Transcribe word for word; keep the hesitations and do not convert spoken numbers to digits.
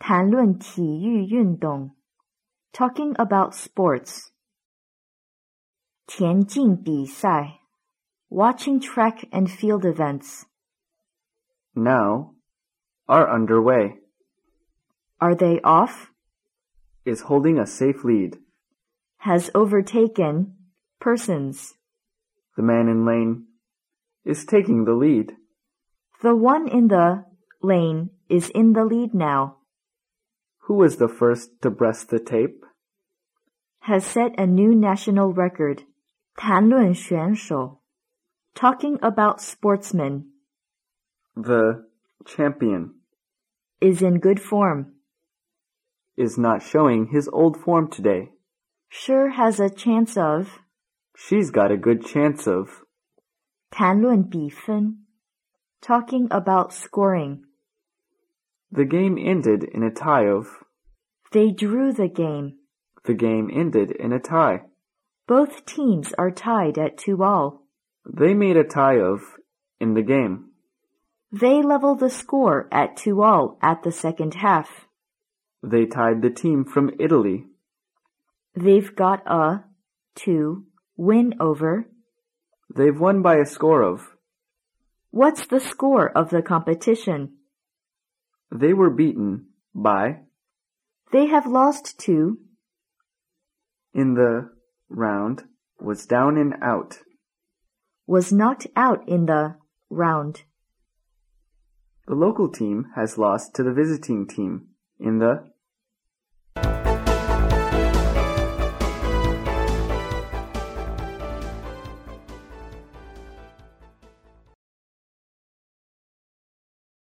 谈论体育运动 talking about sports. 田径比赛 watching track and field events. Now are underway. Are they off? Is holding a safe lead. Has overtaken persons. The man in lane is taking the lead. The one in the lane is in the lead now. Who was the first to breast the tape? Has set a new national record. 谈论选手 talking about sportsmen. The champion Is in good form. is not showing his old form today. Sure has a chance of. She's got a good chance of. 谈论比分 talking about scoring. The game ended in a tie of. They drew the game. The game ended in a tie. Both teams are tied at two all. They made a tie of in the game. They level the score at two all at the second half. They tied the team from Italy. They've got a, two, win over. They've won by a score of. What's the score of the competition? They were beaten by. They have lost to. In the round was down and out. Was knocked out in the round. The local team has lost to the visiting team in the